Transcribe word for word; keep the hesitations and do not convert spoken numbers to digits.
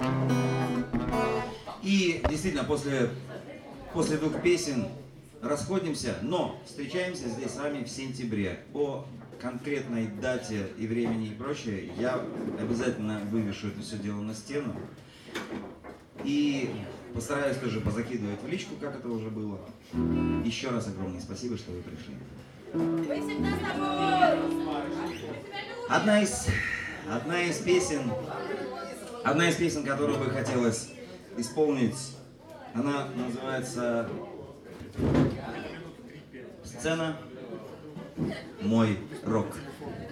И действительно, после, после двух песен расходимся, но встречаемся здесь с вами в сентябре. По конкретной дате и времени и прочее я обязательно вывешу это все дело на стену. И постараюсь тоже позакидывать в личку, как это уже было. Еще раз огромное спасибо, что вы пришли. Мы всегда с тобой! Одна из, одна из песен, одна из песен, которую бы хотелось исполнить, она называется «Сцена. Мой рок».